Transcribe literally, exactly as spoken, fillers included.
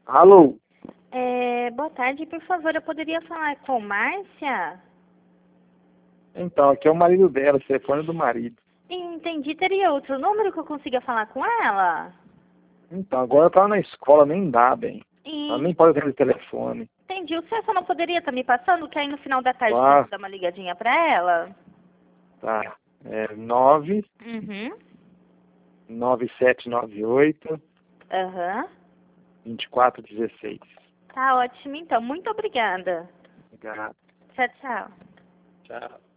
Alô? É, boa tarde, por favor, eu poderia falar com Márcia? Então, aqui é o marido dela, o telefone do marido. Entendi, teria outro número que eu consiga falar com ela? Então, agora tá na escola, nem dá, bem. Ela E... nem pode atender o telefone. Entendi, o senhor só não poderia estar me passando, que aí no final da tarde eu Claro. posso dar uma ligadinha pra ela? Tá. É nove Uhum. nove sete nove oito Aham. vinte e quatro dezesseis. Tá ótimo, então. Muito obrigada. Obrigado. Tchau, tchau. Tchau.